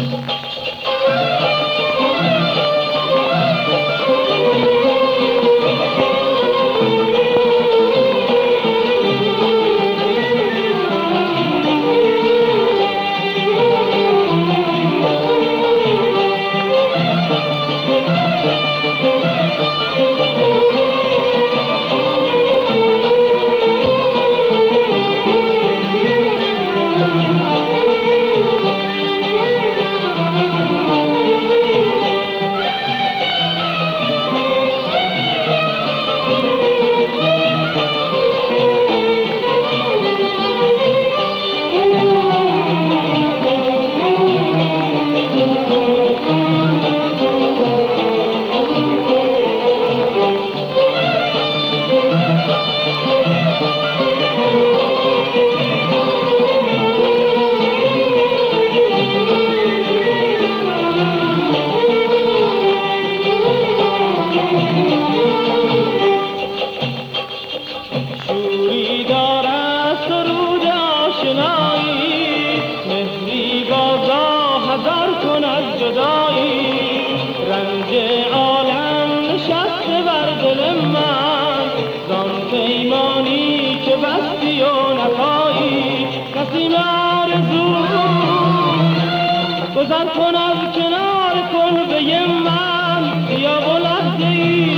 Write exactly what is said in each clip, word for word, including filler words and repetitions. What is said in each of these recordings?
گذر کن از کنار کلبه من یا بلده ای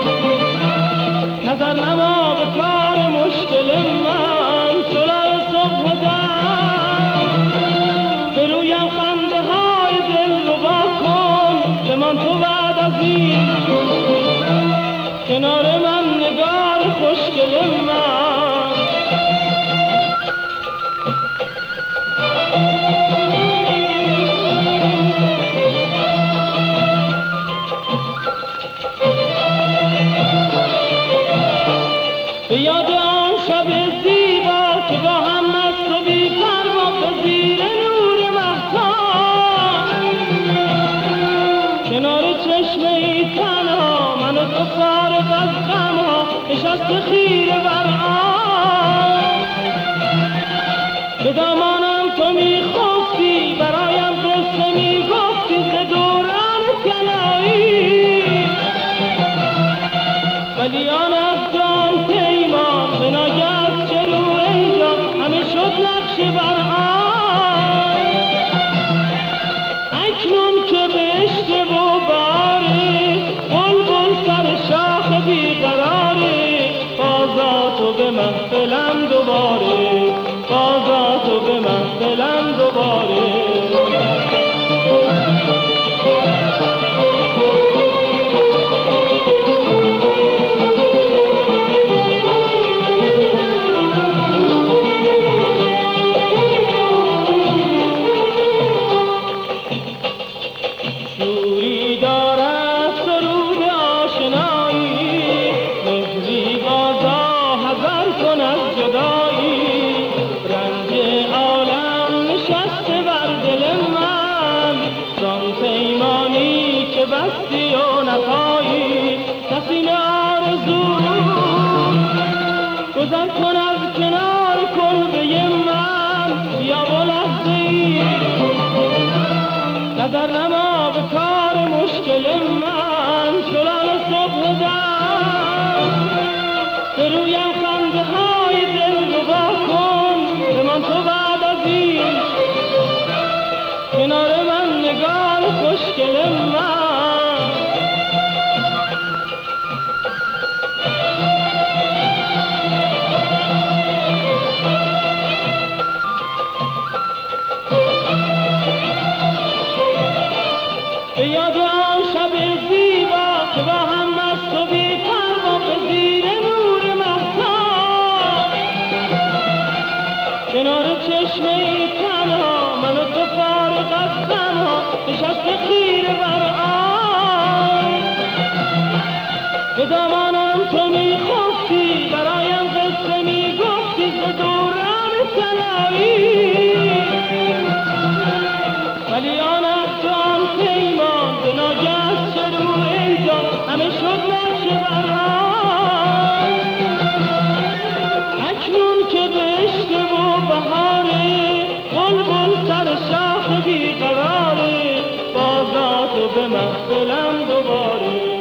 نظر نما به کار مشکل من صلح صبح دم به رویم خنده های دل رو با کن به من تو بعد از این کنار من نگار خوشگل من به یاد آن شب زیبا که با هم مست و بی پروا به زیر نور مهتاب کنار چشمه ای تنها من و تو فارغ از غمها نشسته خیره بر آب به دامانم تو میخفتی برایم قصه میگفتی ز دوران طلایی ولی آن افغان پیمان به ناگه چه رو اینجا همه شد نقش بر آن اکنون که بهشت و باره بلبل سر شاخ بیقراره بازا تو به محفلم دوباره بازا تو به محفلم دوباره بستی و نخواهی نسیم آرزو گذر کن از کنار کلبه من یا بلحظه ای نظر نما به کار مشکل من شلال صبح دم به رویم خنده های دل رو با کن به من تو بعد از این کنار من نگار خوشگل من به یاد آن شب زیبا که با هم مست و بی پروا به زیر نور مهتاب کنار چشمه ای تنها من و تو فارغ از غمها نشسته خیره بر آب به دامانم تو میخفتی برایم قصه میگفتی ز دوران طلایی ولی آن افغان پیمان به ناگه چه رو اینجا همه شد نقش بر آن اکنون که بهشت و بهاره بلبل سر شاخ بیقراره و به محفلم دوباره.